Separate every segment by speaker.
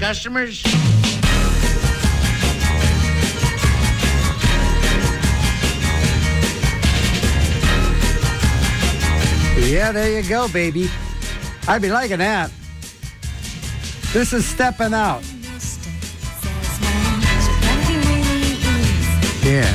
Speaker 1: customers?
Speaker 2: Yeah, there you go, baby. I'd be liking that. This is Stepping Out. Yeah.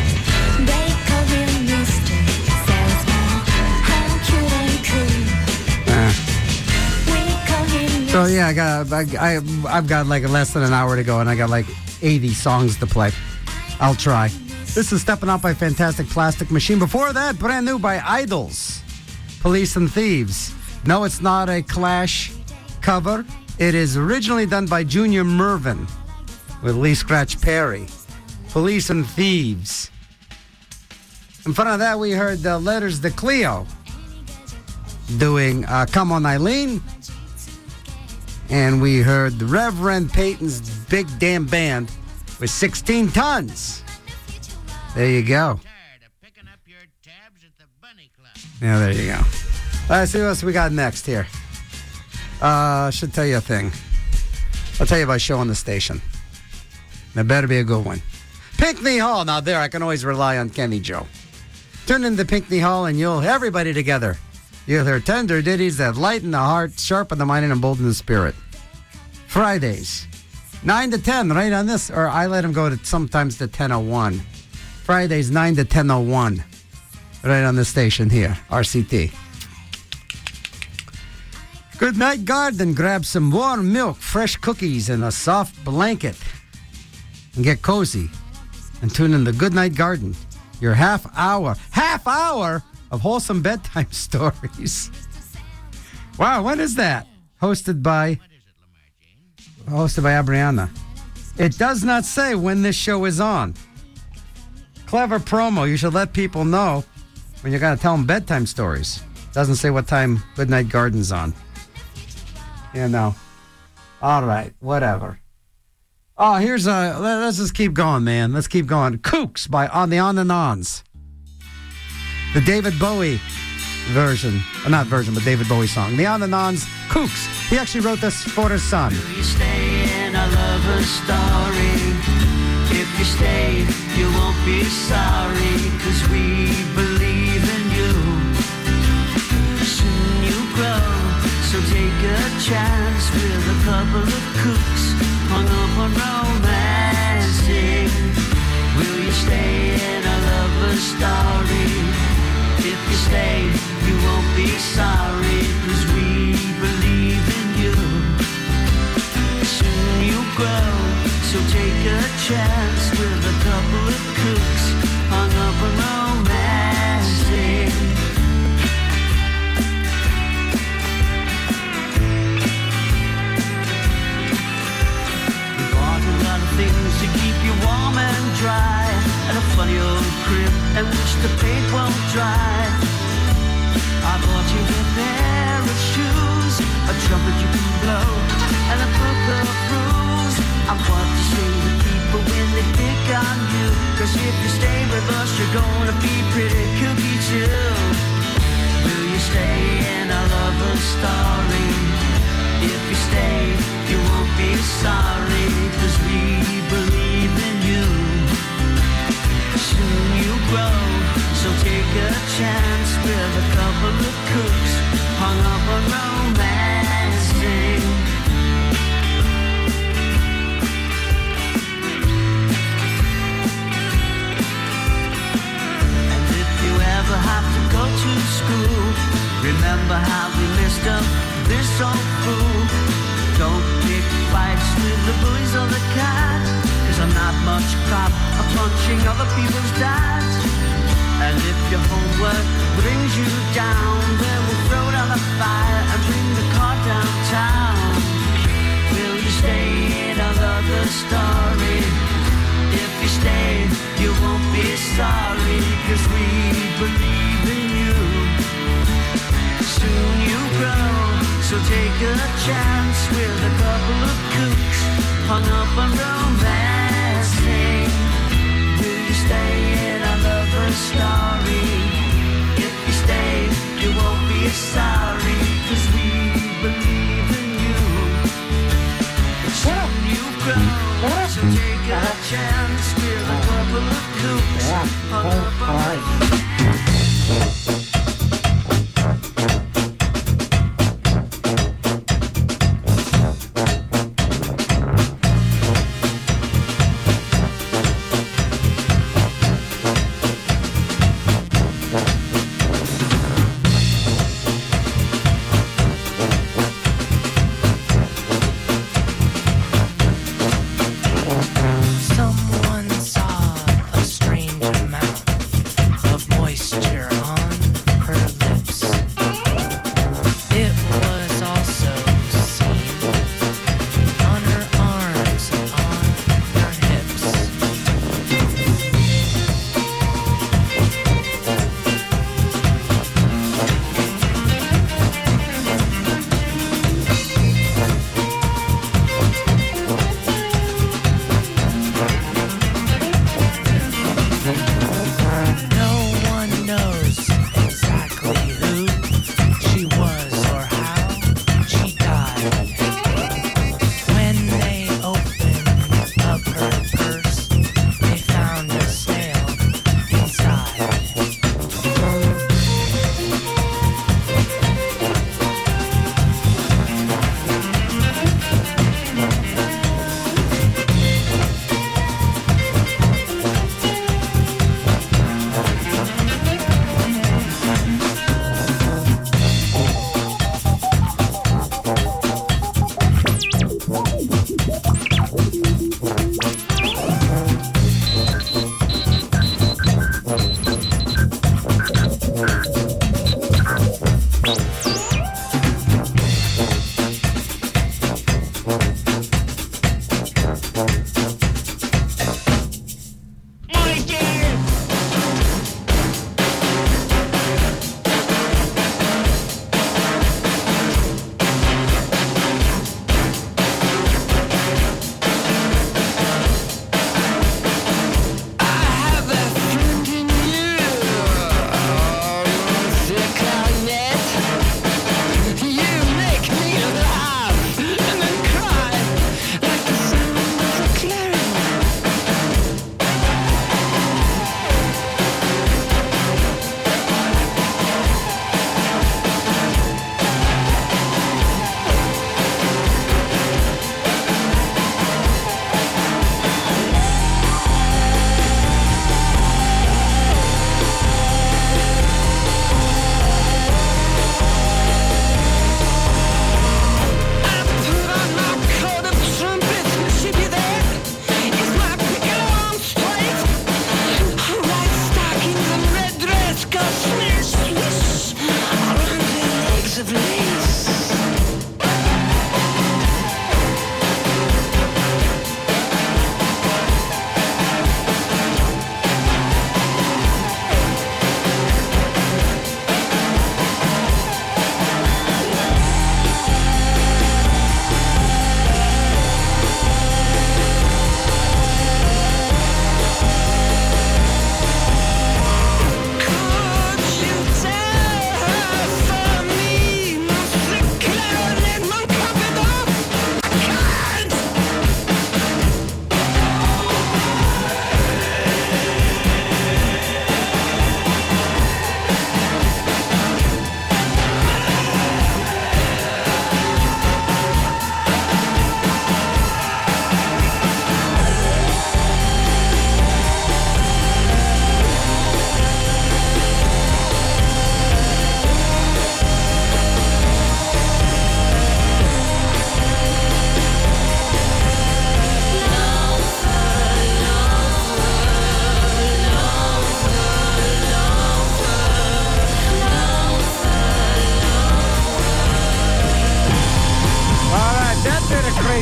Speaker 2: So yeah, I've got like less than an hour to go, and I got like 80 songs to play. I'll try. This is Stepping Out by Fantastic Plastic Machine. Before that, brand new by Idols, Police and Thieves. No, it's not a Clash cover. It is originally done by Junior Murvin with Lee Scratch Perry. Police and Thieves. In front of that, we heard the Letters to Cleo doing Come On Eileen. And we heard the Reverend Peyton's Big Damn Band with 16 Tons. There you go. Yeah, there you go. Let's see what else we got next here. I should tell you a thing. I'll tell you about a show on the station. That better be a good one. Pinckney Hall. Now there, I can always rely on Kenny Joe. Tune into Pinckney Hall and everybody together. You'll hear tender ditties that lighten the heart, sharpen the mind, and embolden the spirit. Fridays, 9 to 10, right on this. Or I let him go to sometimes to 10:01. Fridays, 9 to 10:01. Right on the station here, RCT. Good night, garden. Grab some warm milk, fresh cookies, and a soft blanket. And get cozy. And tune in the Good Night Garden. Your half hour of wholesome bedtime stories. Wow, what is that? Hosted by Abriana. It does not say when this show is on. Clever promo. You should let people know when you're going to tell them bedtime stories. Doesn't say what time Good Night Garden's on. You know. All right, whatever. Oh, let's just keep going, man. Let's keep going. Kooks by On the On and Ons. The David Bowie version. Not version, but David Bowie song. The On and Ons, Kooks. He actually wrote this for his son.
Speaker 3: Will you stay in a lover's story? If you stay, you won't be sorry, 'cause we believe in you. Soon you grow, so take a chance with a couple of kooks hung up on romancing. Will you stay in a lover's story? If you stay, you won't be sorry, 'cause we believe in you. Soon you grow, so take a chance with a couple of kooks hung up on romancing. We bought a lot of things to keep you warm and dry, and a funny old crib in which the paint won't dry. I bought you a pair of shoes, a trumpet you can blow, and a book of rules. I want to say to people when they pick on you, 'cause if you stay with us, you're gonna be pretty kooky too. Will you stay in a lover's story? If you stay, you won't be sorry, 'cause we believe in you. Soon you grow, so take a chance with a couple of kooks hung up on romancing. And if you ever have to go to school, remember how we messed up this old fool. Don't pick fights with the bullies or the cat, 'cause I'm not much cop of punching other people's dads. And if your homework brings you down, then we'll throw down the fire and bring the car downtown. Will you stay in another story? If you stay, you won't be sorry, 'cause we believe in you. Soon you grow, so take a chance with a couple of kooks hung up on romancing. Will you stay in a lover's story? If you stay, you won't be sorry, 'cause we believe in you.
Speaker 2: What up,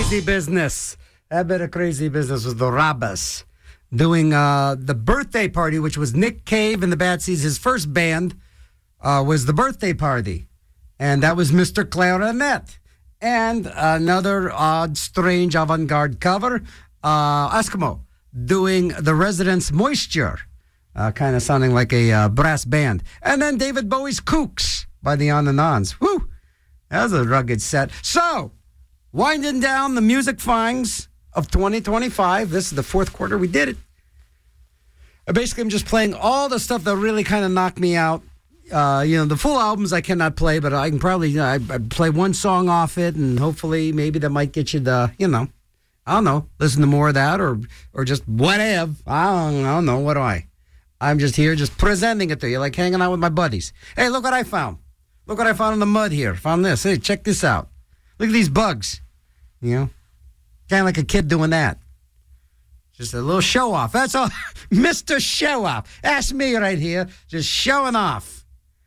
Speaker 2: crazy business. That bit of crazy business was the Rabbas doing the birthday party, which was Nick Cave and the Bad Seeds. His first band was the birthday party, and that was Mr. Clarinet. And another odd, strange, avant-garde cover, Eskimo, doing The Residents' Moisture, kind of sounding like a brass band. And then David Bowie's Kooks by the On and Ons. Woo! That was a rugged set. So, winding down the music finds of 2025. This is the fourth quarter. We did it. Basically, I'm just playing all the stuff that really kind of knocked me out. The full albums I cannot play, but I can probably I play one song off it, and hopefully maybe that might get you the, I don't know, listen to more of that or just whatever. I don't know. What do I? I'm just here just presenting it to you, like hanging out with my buddies. Hey, look what I found. Look what I found in the mud here. Found this. Hey, check this out. Look at these bugs. Kind of like a kid doing that. Just a little show off. That's all. Mr. Show Off. That's me right here. Just showing off.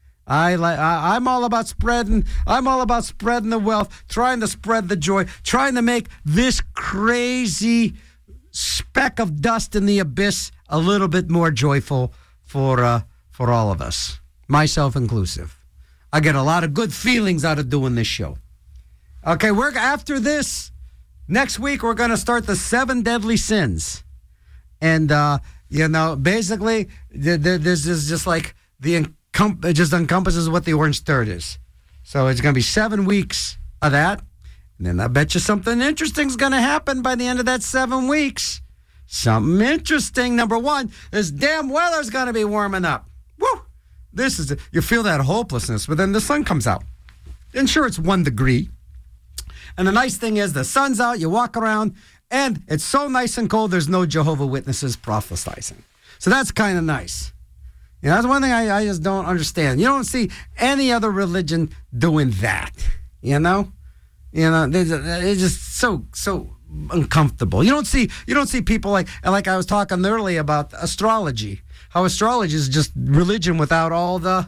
Speaker 2: I'm all about spreading. I'm all about spreading the wealth, trying to spread the joy, trying to make this crazy speck of dust in the abyss a little bit more joyful for all of us, myself inclusive. I get a lot of good feelings out of doing this show. Okay, we're after this. Next week, we're going to start the 7 Deadly Sins. And, basically, this is just like it just encompasses what the orange third is. So it's going to be 7 weeks of that. And then I bet you something interesting is going to happen by the end of that 7 weeks. Something interesting. Number one, this damn weather's going to be warming up. Woo! You feel that hopelessness, but then the sun comes out. And sure, it's 1 degree. And the nice thing is the sun's out, you walk around, and it's so nice and cold, there's no Jehovah's Witnesses prophesizing. So that's kind of nice. That's one thing I just don't understand. You don't see any other religion doing that, It's just so uncomfortable. You don't see people like I was talking earlier about astrology. How astrology is just religion without all the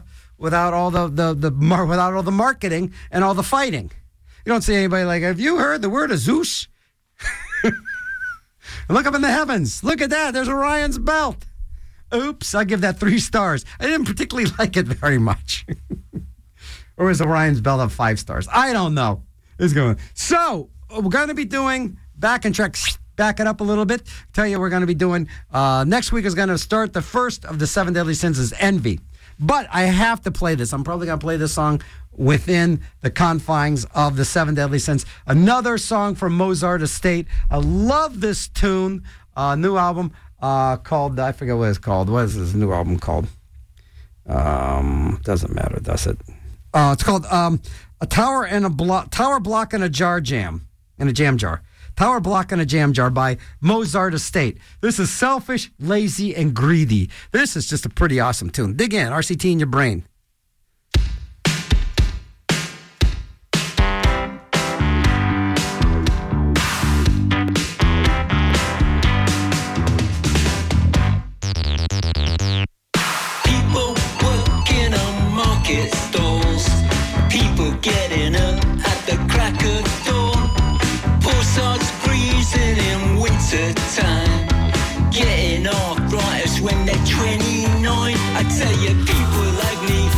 Speaker 2: marketing and all the fighting. You don't see anybody like, have you heard the word of Zeus? Look up in the heavens. Look at that. There's Orion's belt. Oops, I give that 3 stars. I didn't particularly like it very much. Or is Orion's belt of 5 stars? I don't know. So, we're going to be doing back and track. Back it up a little bit. Tell you we're going to be doing, next week is going to start the first of the 7 Deadly Sins is Envy. But I have to play this. I'm probably going to play this song within the confines of the 7 Deadly Sins. Another song from Mozart Estate. I love this tune. New album called, I forget what it's called. What is this new album called? Doesn't matter, does it? It's called A Tower Block and a Jar Jam. In a jam jar. Tower Block and a Jam Jar by Mozart Estate. This is Selfish, Lazy, and Greedy. This is just a pretty awesome tune. Dig in, RCT in your brain.
Speaker 1: People working on market stalls. People getting up at the crack of dawn. Starts freezing in winter time, getting arthritis when they're 29. I tell you, people like me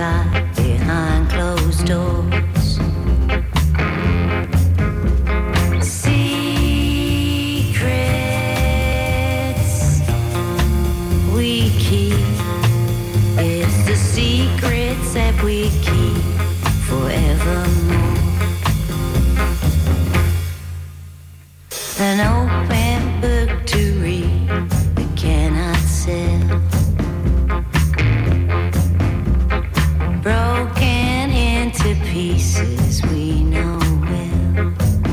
Speaker 4: fight behind closed doors. Secrets we keep. It's the secrets that we keep forevermore. An open book to read, we cannot sell. Broken into pieces, we know well.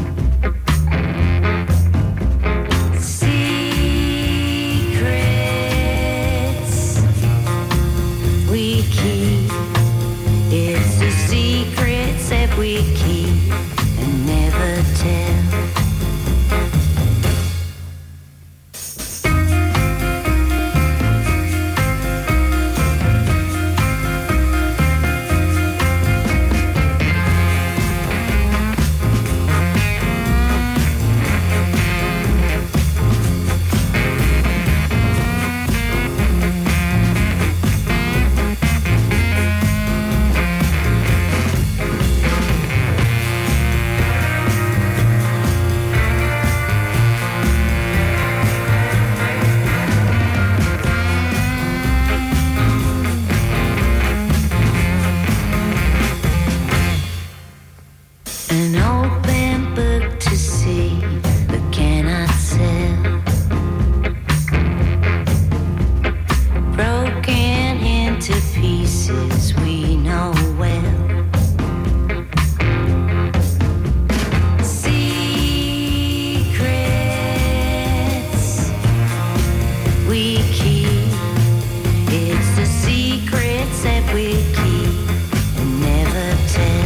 Speaker 4: Secrets we keep. It's the secrets that we keep and never tell. An open book to see, but cannot sell. Broken into pieces, we know well. Secrets we keep. It's the secrets that we keep and never tell.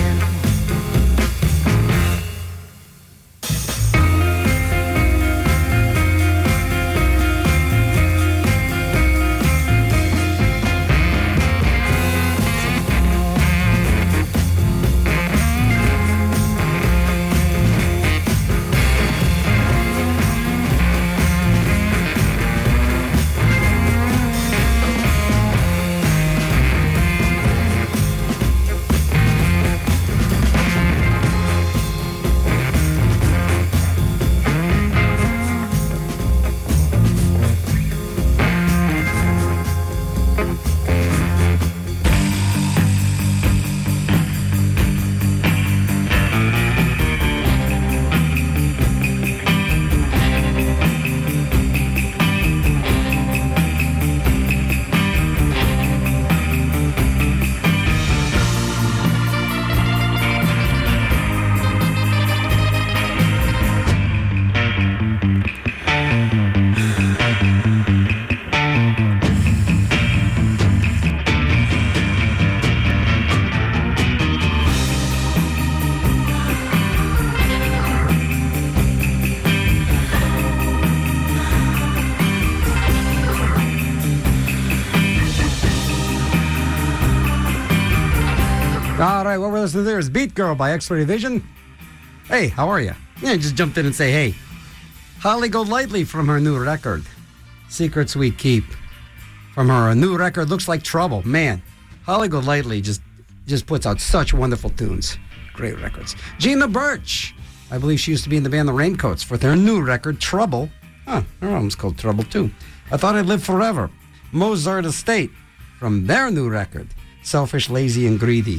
Speaker 2: All right, what we're listening to there is Beat Girl by X-Ray Vision. Hey, how are you? Yeah, just jumped in and say, hey. Holly Golightly from her new record, Secrets We Keep. From her new record, Looks Like Trouble. Man, Holly Golightly just puts out such wonderful tunes. Great records. Gina Birch. I believe she used to be in the band The Raincoats for their new record, Trouble. Huh, her album's called Trouble, too. I Thought I'd Live Forever. Mozart Estate from their new record, Selfish, Lazy, and Greedy.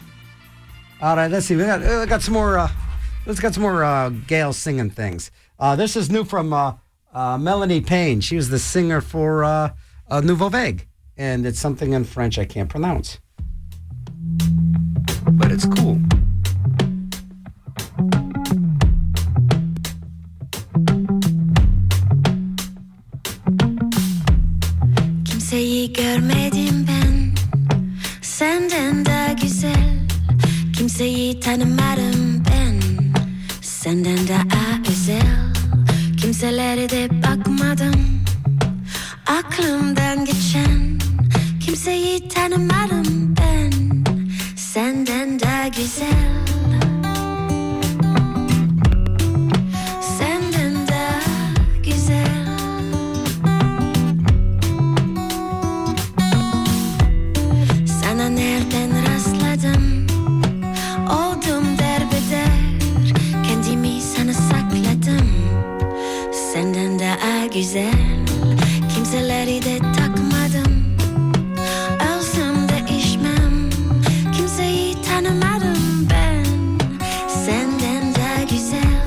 Speaker 2: All right, let's see. We got some more. Let's got some more Gail singing things. This is new from Melanie Payne. She was the singer for Nouveau Vague, and it's something in French I can't pronounce, but it's cool.
Speaker 5: Kimseyi görmedim ben, senden daha güzel. Kimseyi tanımadım ben, senden daha özel. Kimselere de bakmadım, aklımdan geçen. Kimseyi tanımadım ben, senden daha güzel. Senden daha güzel. Sana nereden de takmadım. Ölsem de içmem. Kimseyi tanımadım ben. Senden de güzel.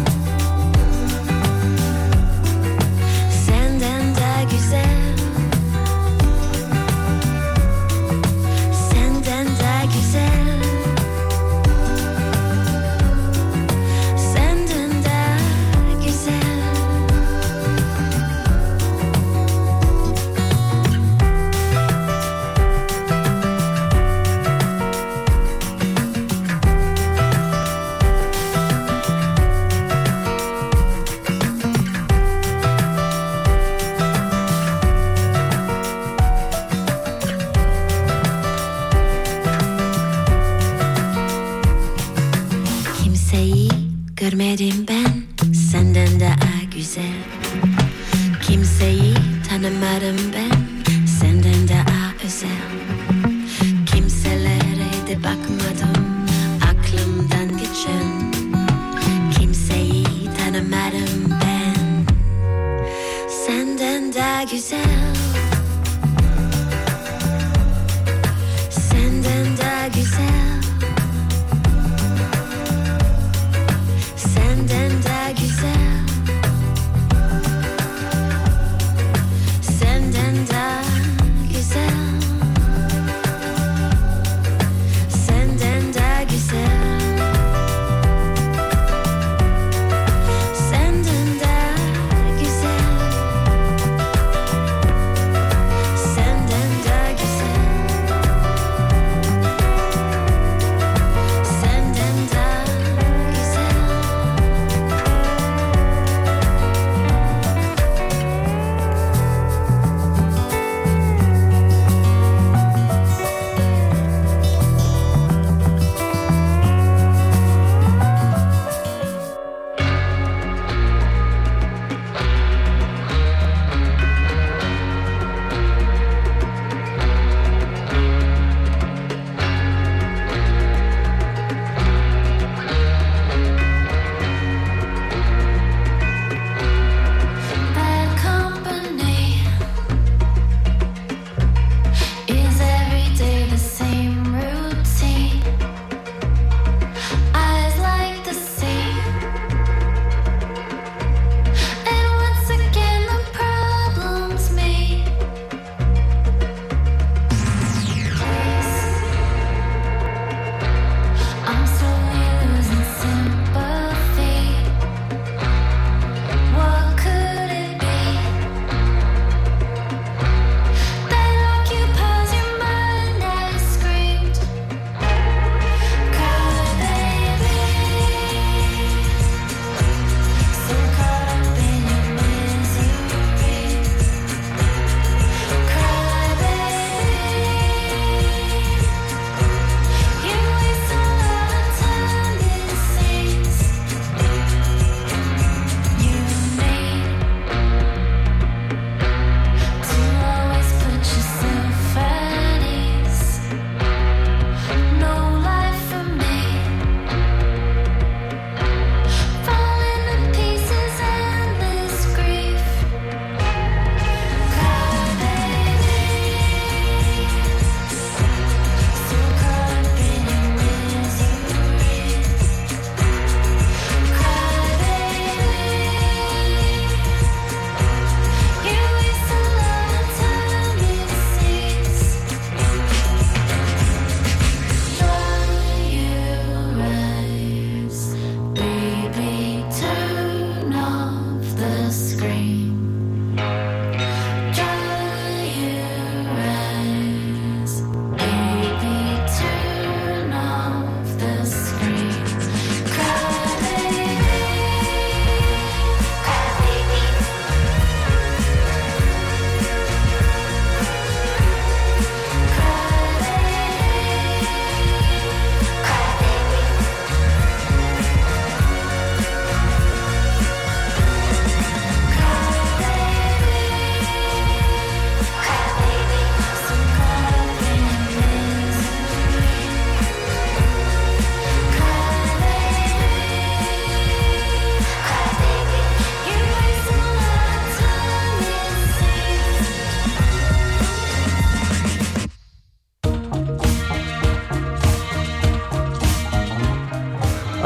Speaker 5: Senden de güzel. Senden de güzel. Senden de güzel. Kimseyi görmedim ben senden daha güzel. Kimseyi tanımadım ben senden daha özel. Kimselere de bakmadım aklımdan geçen. Kimseyi tanımadım ben senden daha güzel. Senden daha güzel. Senden daha güzel. Senden daha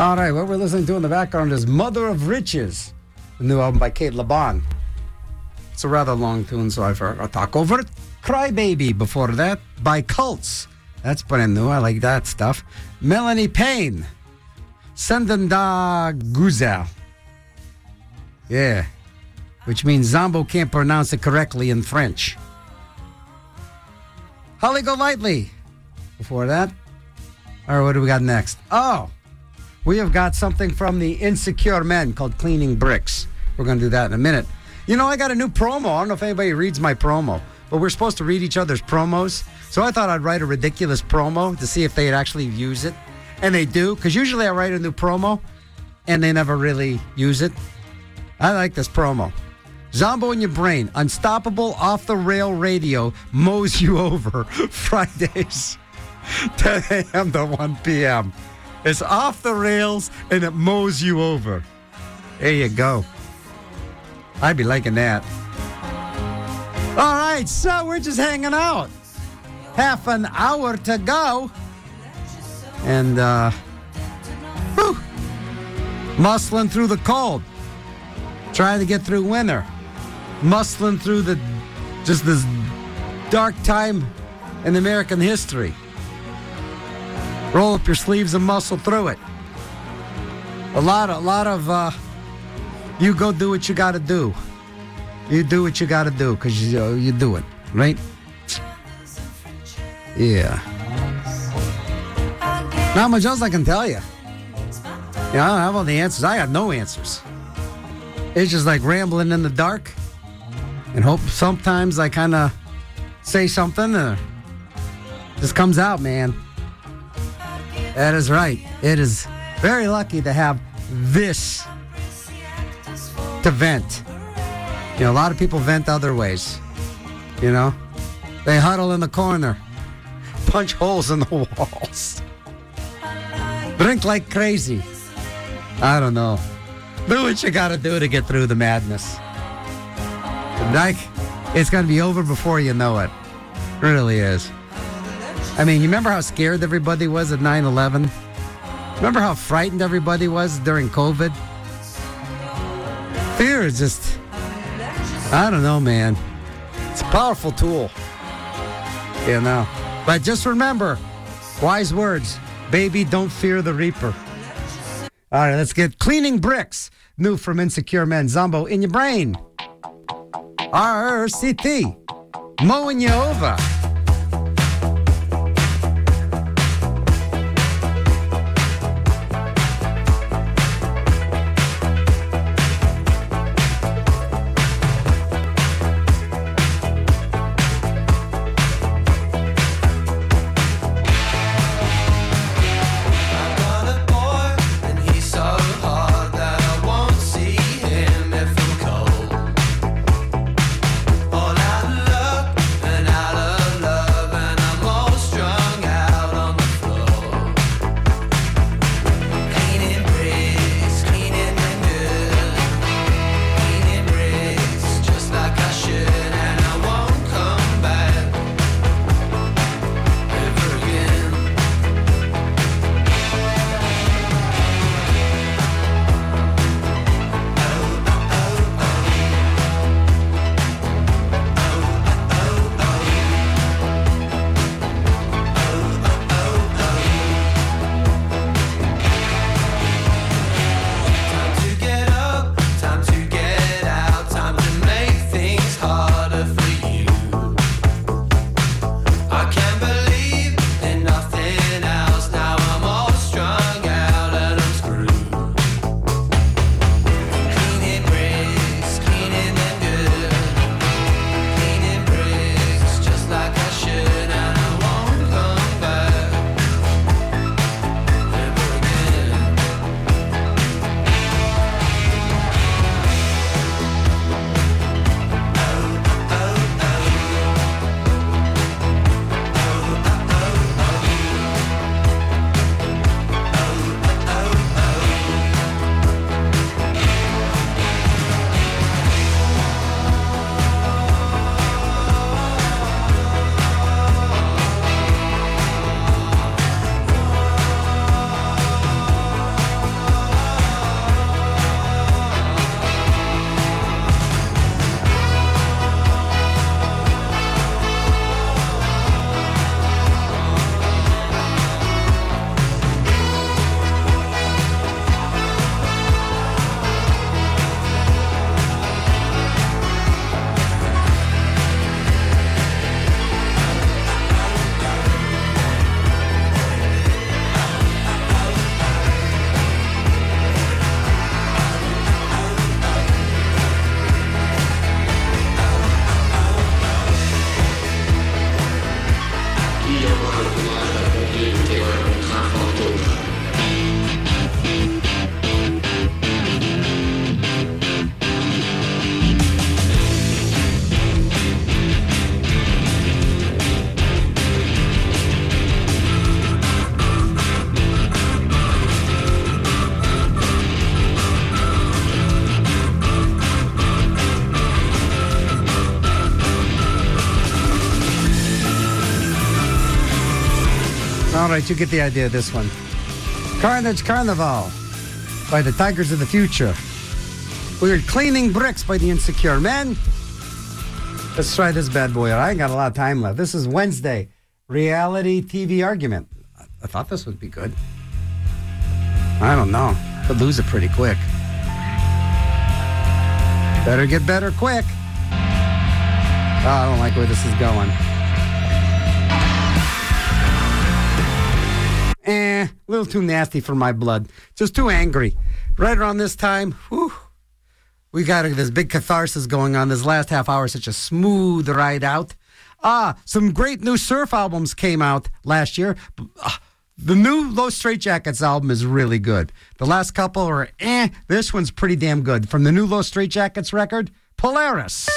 Speaker 2: All right, what we're listening to in the background is Mother of Riches, the new album by Kate LeBon. It's a rather long tune, so I'll talk over it. Crybaby before that by Cults. That's brand new. I like that stuff. Melanie Payne. Sendenda Guzel. Yeah. Which means Zombo can't pronounce it correctly in French. Holly Golightly. Before that. All right, what do we got next? Oh, we have got something from the Insecure Men called Cleaning Bricks. We're going to do that in a minute. You know, I got a new promo. I don't know if anybody reads my promo, but we're supposed to read each other's promos. So I thought I'd write a ridiculous promo to see if they'd actually use it. And they do, because usually I write a new promo and they never really use it. I like this promo. Zombo in your brain, unstoppable off-the-rail radio mows you over Fridays, 10 a.m. to 1 p.m. It's off the rails and it mows you over. There you go. I'd be liking that. All right, so we're just hanging out. Half an hour to go. And, muscling through the cold. Trying to get through winter. Muscling through just this dark time in American history. Roll up your sleeves and muscle through it. A lot of you go do what you got to do. You do what you got to do because you do it, right? Yeah. Not much else I can tell you. I don't have all the answers. I got no answers. It's just like rambling in the dark and hope sometimes I kind of say something and it just comes out, man. That is right. It is very lucky to have this to vent. You know, a lot of people vent other ways. You know, they huddle in the corner, punch holes in the walls, drink like crazy. I don't know. Do what you got to do to get through the madness. Like, it's going to be over before you know it. It really is. I mean, you remember how scared everybody was at 9/11? Remember how frightened everybody was during COVID? Fear is just, I don't know, man. It's a powerful tool. You know. But just remember, wise words. Baby, don't fear the reaper. All right, let's get Cleaning Bricks. New from Insecure Men. Zombo in your brain. RCT. Mowing you over.
Speaker 6: All out of luck and out of
Speaker 2: All right, you get the idea of this one. Carnage Carnival by the Tigers of the Future. We're Cleaning Bricks by the Insecure Men. Let's try this bad boy. I ain't got a lot of time left. This is Wednesday. Reality TV argument. I thought this would be good. I don't know. Could lose it pretty quick. Better get better quick. Oh, I don't like where this is going. A little too nasty for my blood. Just too angry. Right around this time, whew, we got this big catharsis going on. This last half hour, such a smooth ride out. Some great new surf albums came out last year. The new Los Straitjackets album is really good. The last couple are This one's pretty damn good. From the new Los Straitjackets record, Polaris.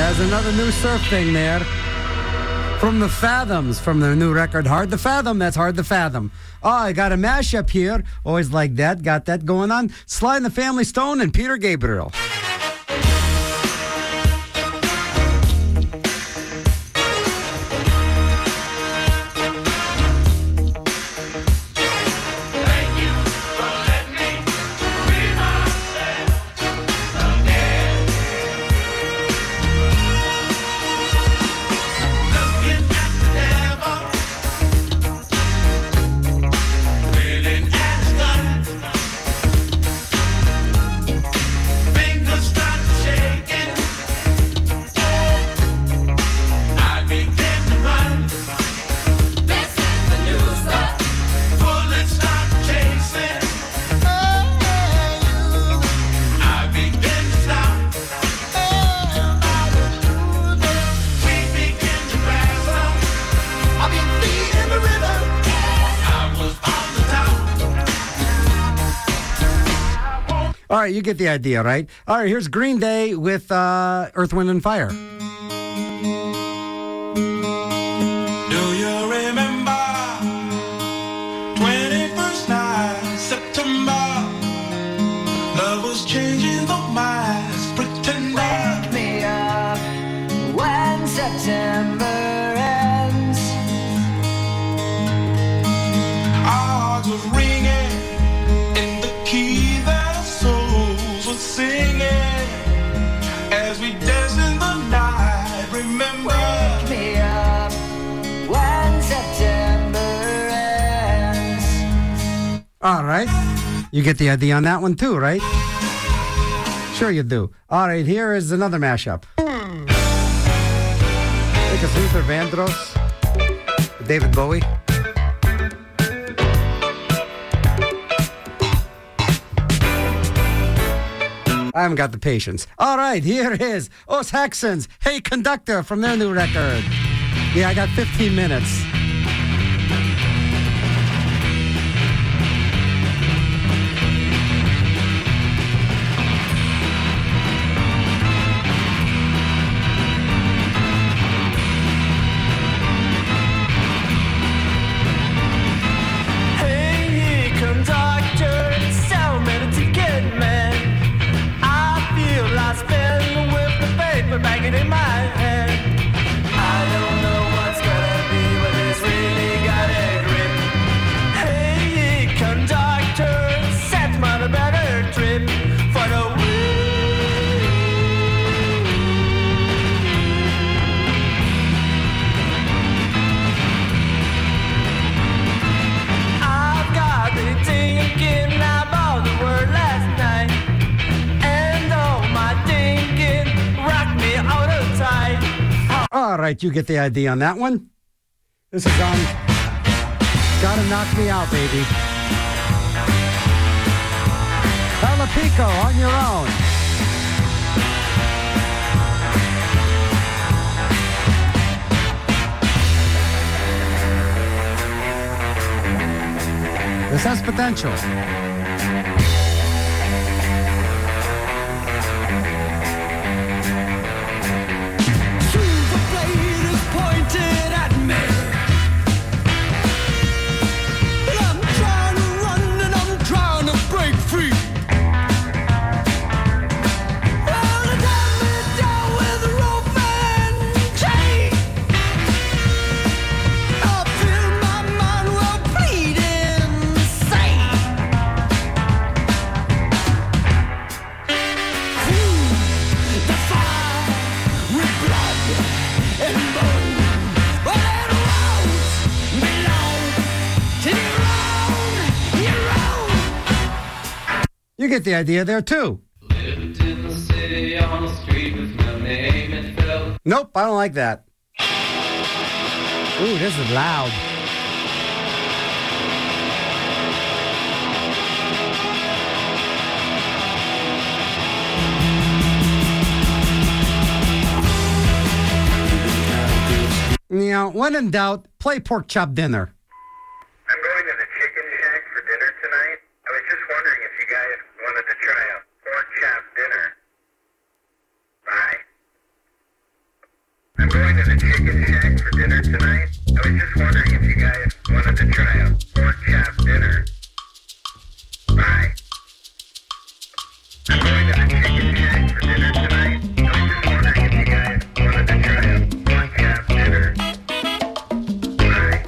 Speaker 2: There's another new surf thing there. From the Fathoms, from their new record, Hard to Fathom. That's Hard to Fathom. Oh, I got a mashup here. Always like that. Got that going on. Sly and the Family Stone and Peter Gabriel. All right, you get the idea, right? All right, here's Green Day with Earth, Wind, and Fire.
Speaker 6: Do you remember 21st night, September? Love was changing the minds, pretending.
Speaker 3: Wake me up when September ends.
Speaker 6: Our hearts was ringing in the key that our souls were singing as we danced in the night. Remember,
Speaker 3: Wake me up when September ends.
Speaker 2: All right. You get the idea on that one too, right? Sure you do. All right, here is another mashup. I think it's Luther Vandross, David Bowie. I haven't got the patience. All right, here is Os Saxons, Hey Conductor, from their new record. Yeah, I got 15 minutes.
Speaker 3: Hey, conductor, sell me the ticket, man. I feel I spin with the paper banging in my hand. I don't know what's gonna be, but it's really got a grip. Hey, conductor, set me on a better trip for the week. I've got me thinking about the word last night, and oh, my thinking rocked me out of tight.
Speaker 2: All right, you get the idea on that one. This is on Gotta Knock Me Out, baby. Alapico, On Your Own. This has potential.
Speaker 3: The blade is pointed at me, and I'm trying to run and I'm trying to break free. Well, they tie me down with a rope and chain. I feel my mind will bleed insane. The fire with blood and bone, but it won't belong to your own.
Speaker 2: You get the idea there, too.
Speaker 7: Lived in the city on a street with no name and felt
Speaker 2: Nope, I don't like that. Ooh, this is loud. You know, when in doubt, play Pork Chop Dinner.
Speaker 8: I'm going to the Chicken Shack for dinner tonight. I was just wondering if you guys wanted to try a pork chop dinner. Bye. I'm going to the Chicken Shack for dinner tonight. I was just wondering if you guys wanted to try a pork chop dinner. Bye. I'm going to the Chicken Shack for dinner tonight. I was just wondering if you guys wanted to try a pork chop dinner. Bye.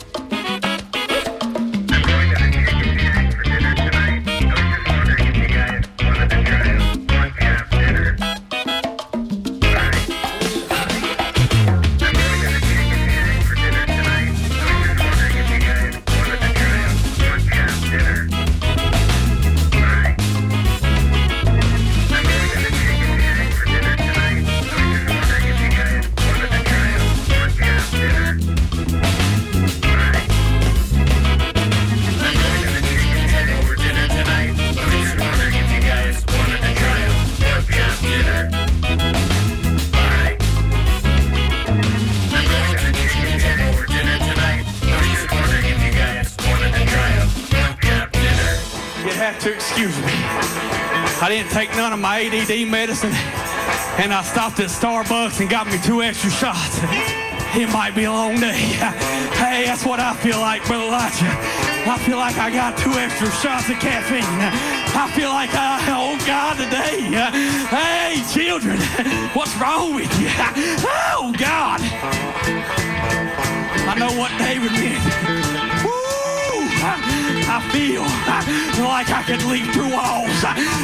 Speaker 8: I'm going to the Chicken Shack for dinner tonight. I was just wondering if you guys wanted to try a pork chop dinner. Bye. I'm going to the Chicken Shack for dinner tonight. I was just wondering if you guys wanted to try a pork chop dinner. Bye. I'm going to the Chicken Shack for dinner tonight. I was just wondering if you guys wanted to try a pork chop dinner. Bye. I'm going to the Chicken Shack for dinner tonight. I was just wondering if you guys wanted to try a pork chop dinner. Bye. I'm going to the Chicken Shack for dinner tonight. I was just wondering if you guys wanted to try a pork chop dinner.
Speaker 9: You have to excuse me. I didn't take none of my ADD medicine, and I stopped at Starbucks and got me 2 extra shots. It might be a long day. Hey, that's what I feel like, Brother Elijah. I feel like I got 2 extra shots of caffeine. I feel like, oh God, today. Hey, children, what's wrong with you? Oh God. I know what David meant. Woo! I feel like I could leap through walls.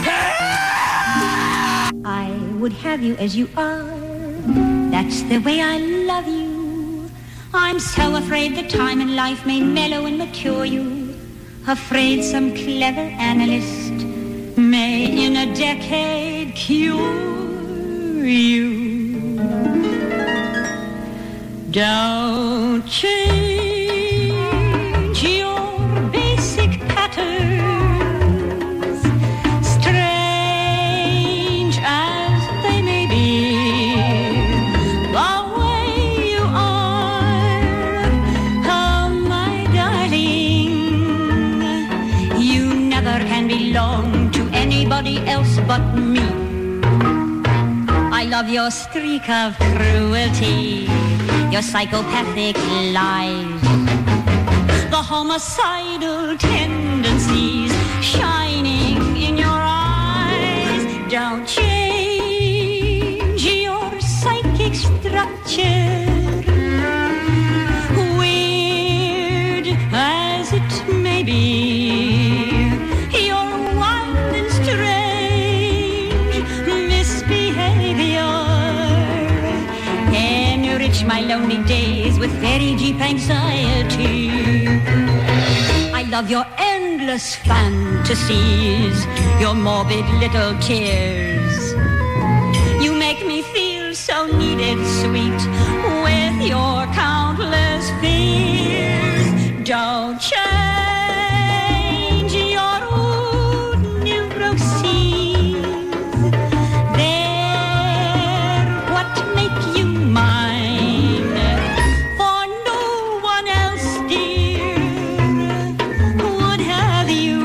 Speaker 4: I would have you as you are. That's the way I love you. I'm so afraid the time in life may mellow and mature you. Afraid some clever analyst may in a decade cure you. Don't change your basic patterns, strange as they may be. The way you are, oh my darling, you never can belong to anybody else but me. I love your streak of cruelty, your psychopathic lies, the homicidal tendencies shining in your eyes. Don't change your psychic structure, weird as it may be. Your wild and strange misbehavior enrich my lonely days with very deep anxiety. I love your endless fantasies, your morbid little tears. You make me feel so needed, sweet, with your countless fears. Don't change your old neuroses. They're what make you mine. For no one else, dear, would have you.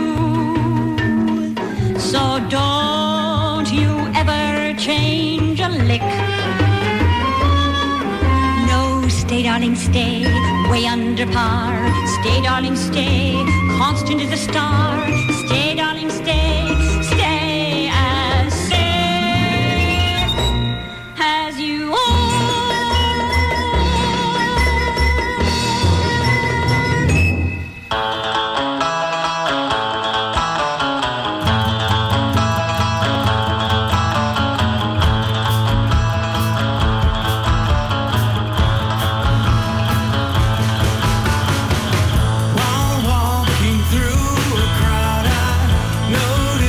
Speaker 4: So don't you ever change a lick. No, stay, darling, stay, way under par. Stay, darling, stay, constant as a star. Stay, darling, stay, stay as safe as you are.
Speaker 6: While walking through a crowd, I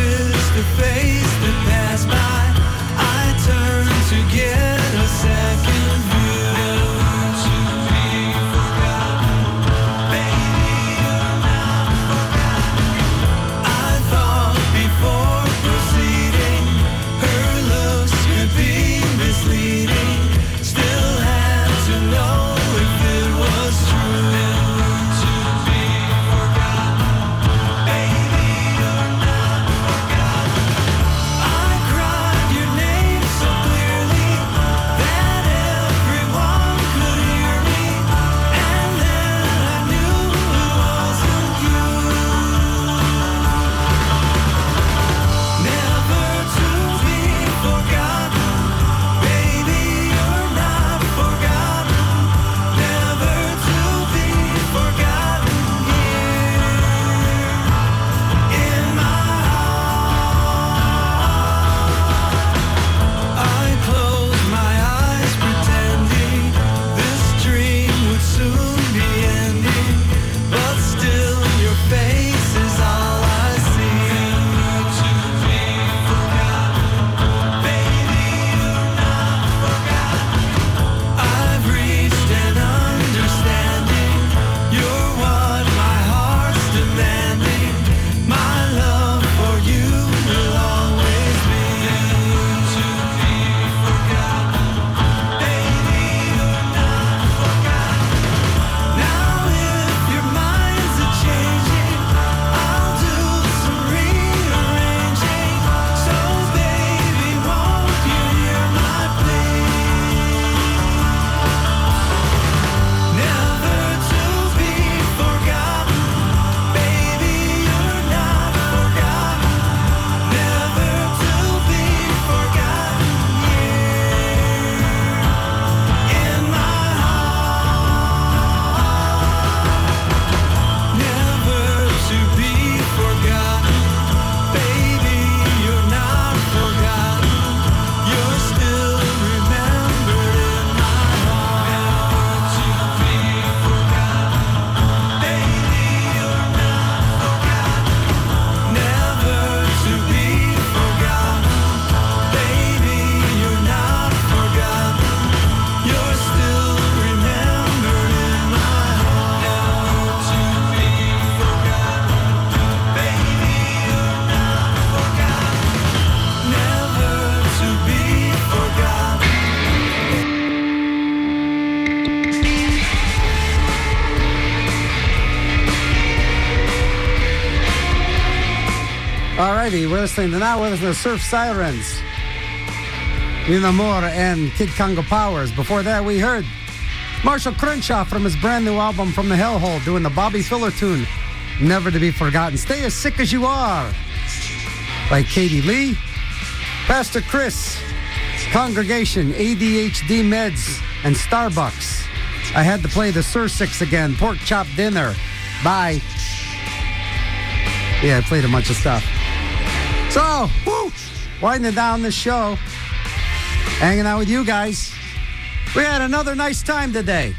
Speaker 2: righty, we're listening to Surf Sirens, In Amor, and Kid Congo Powers. Before that, we heard Marshall Crenshaw from his brand new album From the Hellhole doing the Bobby Filler tune, Never to Be Forgotten. Stay as Sick as You Are by Katie Lee. Pastor Chris, Congregation, ADHD Meds, and Starbucks. I had to play the Sir Six again, Pork Chop Dinner by... Yeah, I played a bunch of stuff. So, winding down the show, hanging out with you guys. We had another nice time today.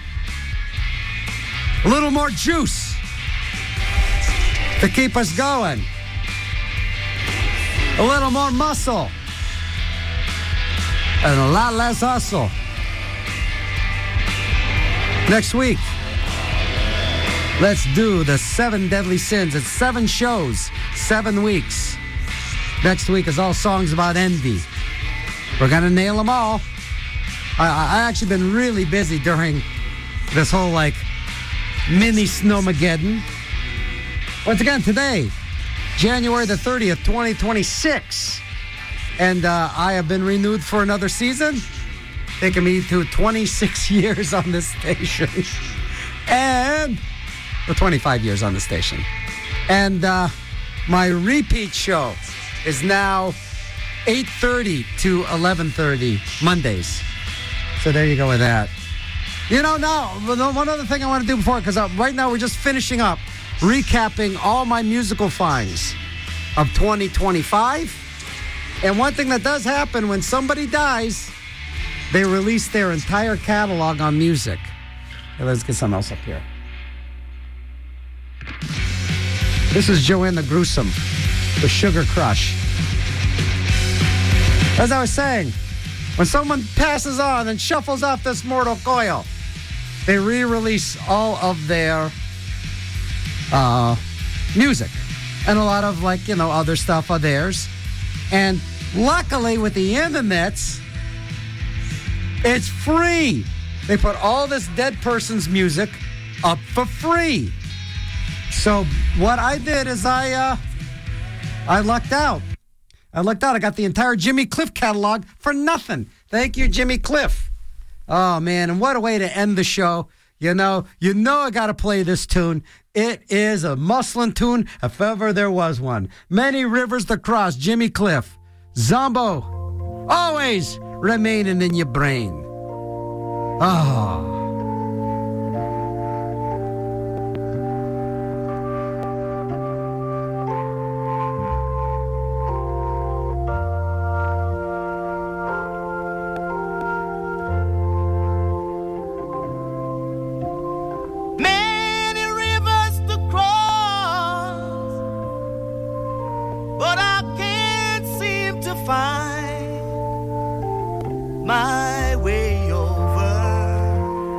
Speaker 2: A little more juice to keep us going. A little more muscle. And a lot less hustle. Next week, let's do the 7 Deadly Sins. It's 7 shows, 7 weeks. Next week is all songs about envy. We're going to nail them all. I actually been really busy during this whole, mini Snowmageddon. Once again, today, January the 30th, 2026. And I have been renewed for another season, taking me to 26 years on this station. And... for 25 years on the station. And my repeat show is now 8:30 to 11:30 Mondays. So there you go with that. Now, one other thing I want to do before, because right now we're just finishing up, recapping all my musical finds of 2025. And one thing that does happen when somebody dies, they release their entire catalog on music. Okay, let's get something else up here. This is Joanna Gruesome with Sugar Crush. As I was saying, when someone passes on and shuffles off this mortal coil, they re-release all of their music. And a lot of, other stuff of theirs. And luckily with the internets, it's free. They put all this dead person's music up for free. So what I did is I lucked out. I got the entire Jimmy Cliff catalog for nothing. Thank you, Jimmy Cliff. Oh, man, and what a way to end the show. You know I got to play this tune. It is a Muslin tune, if ever there was one. Many Rivers to Cross, Jimmy Cliff. Zombo, always remaining in your brain. Oh.
Speaker 3: My way over.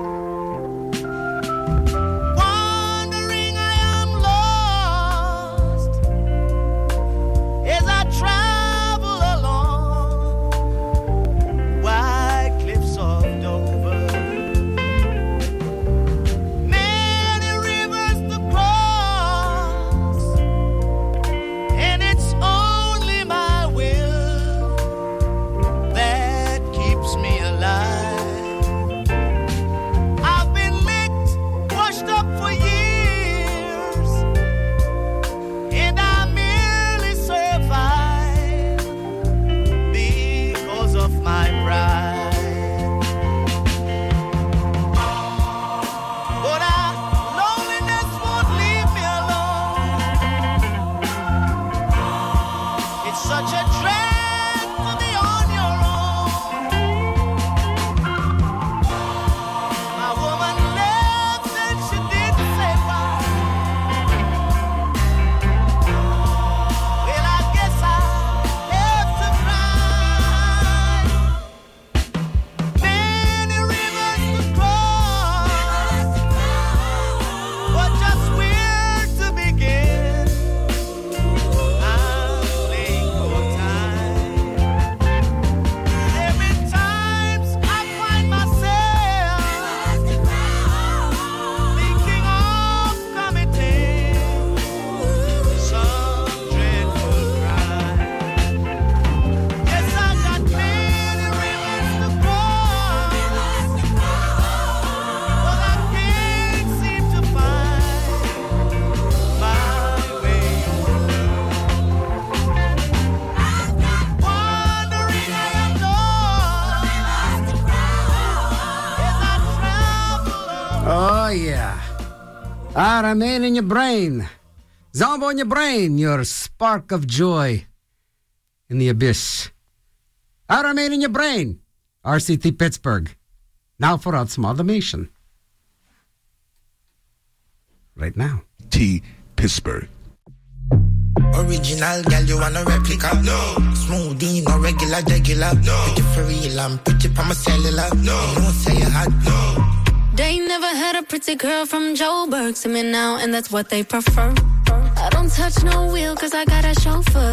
Speaker 2: I remain in your brain. Zombo in your brain, your spark of joy in the abyss. I remain in your brain. RCT Pittsburgh. Now for Amalgamation. Right now.
Speaker 10: T. Pittsburgh.
Speaker 11: Original girl, you want a replica? No. Smoothie, no regular. No. Pretty for real, I'm pretty for my cellular. No. No say you had. No.
Speaker 5: They never had a pretty girl from Joburg to me now, and that's what they prefer. I don't touch no wheel, cause I got a chauffeur.